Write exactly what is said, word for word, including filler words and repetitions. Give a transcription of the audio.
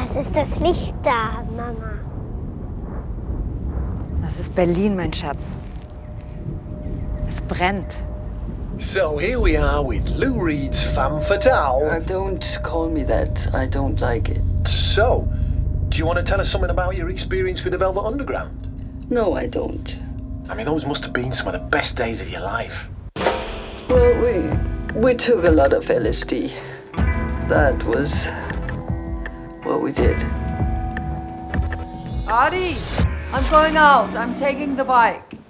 Was ist das Licht da, Mama? Das ist Berlin, mein Schatz. Es brennt. So here we are with Lou Reed's Femme Fatale. Uh, don't call me that. I don't like it. So, do you want to tell us something about your experience with the Velvet Underground? No, I don't. I mean, those must have been some of the best days of your life. Well, we we took a lot of L S D. That was what we did. Adi, I'm going out. I'm taking the bike.